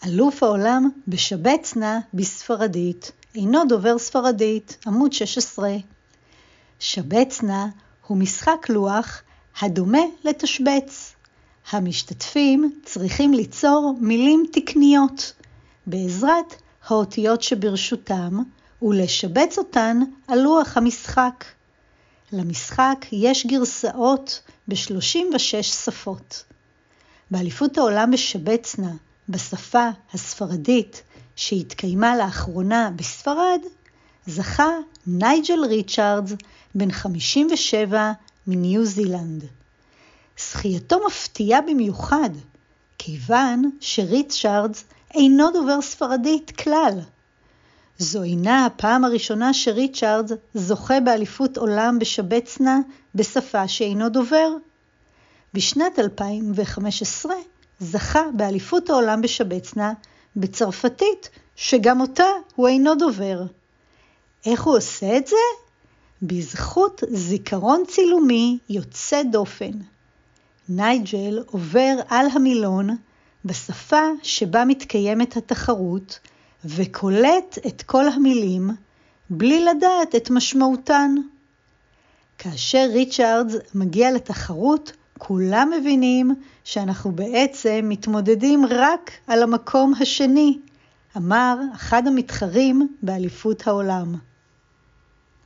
אלוף העולם בשבץ-נא בספרדית, אינו דובר ספרדית, עמוד 16. שבץ-נא הוא משחק לוח הדומה לתשבץ. המשתתפים צריכים ליצור מילים תקניות בעזרת האותיות שברשותם ולשבץ אותן על לוח המשחק. למשחק יש גרסאות ב-36 שפות. באליפות העולם בשבץ-נא בשפה הספרדית שהתקיימה לאחרונה בספרד, זכה נייג'ל ריצ'רדס בן 57 מניו זילנד. זכייתו מפתיעה במיוחד, כיוון שריצ'רדס אינו דובר ספרדית כלל. זו אינה הפעם הראשונה שריצ'רדס זוכה באליפות עולם בשבץ-נא בשפה שאינו דובר. בשנת 2015 זכה באליפות העולם בשבץ-נא בצרפתית, שגם אותה הוא אינו דובר. איך הוא עושה את זה? בזכות זיכרון צילומי יוצא דופן. נייג'ל עובר על המילון בשפה שבה מתקיימת התחרות, וקולט את כל המילים בלי לדעת את משמעותן. כאשר ריצ'רדס מגיע לתחרות, כולם מבינים שאנחנו בעצם מתמודדים רק על המקום השני, אמר אחד המתחרים באליפות העולם.